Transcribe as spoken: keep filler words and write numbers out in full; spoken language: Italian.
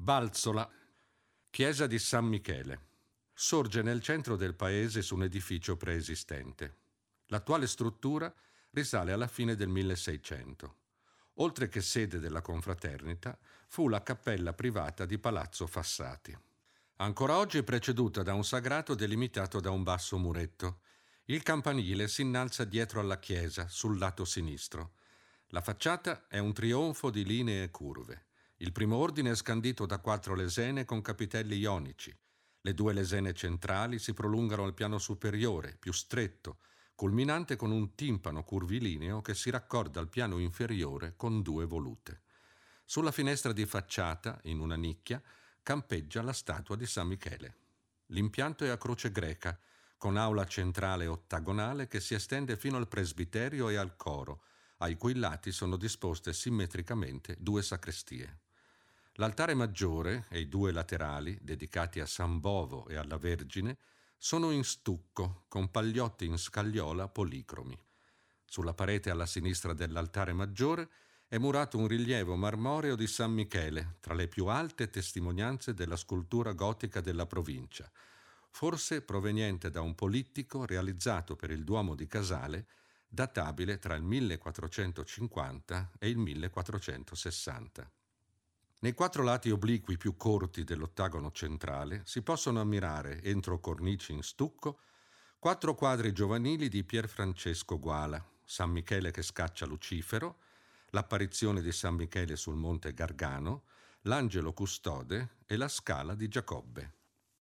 Balzola, chiesa di San Michele. Sorge nel centro del paese su un edificio preesistente. L'attuale struttura risale alla fine del milleseicento. Oltre che sede della confraternita, fu la cappella privata di Palazzo Fassati. Ancora oggi è preceduta da un sagrato delimitato da un basso muretto. Il campanile si innalza dietro alla chiesa, sul lato sinistro. La facciata è un trionfo di linee curve. Il primo ordine è scandito da quattro lesene con capitelli ionici. Le due lesene centrali si prolungano al piano superiore, più stretto, culminante con un timpano curvilineo che si raccorda al piano inferiore con due volute. Sulla finestra di facciata, in una nicchia, campeggia la statua di San Michele. L'impianto è a croce greca, con aula centrale ottagonale che si estende fino al presbiterio e al coro, ai cui lati sono disposte simmetricamente due sacrestie. L'altare maggiore e i due laterali, dedicati a San Bovo e alla Vergine, sono in stucco, con pagliotti in scagliola policromi. Sulla parete alla sinistra dell'altare maggiore è murato un rilievo marmoreo di San Michele, tra le più alte testimonianze della scultura gotica della provincia, forse proveniente da un polittico realizzato per il Duomo di Casale, databile tra il millequattrocentocinquanta e il millequattrocentosessanta. Nei quattro lati obliqui più corti dell'ottagono centrale si possono ammirare, entro cornici in stucco, quattro quadri giovanili di Pier Francesco Guala, San Michele che scaccia Lucifero, l'apparizione di San Michele sul monte Gargano, l'Angelo Custode e la Scala di Giacobbe.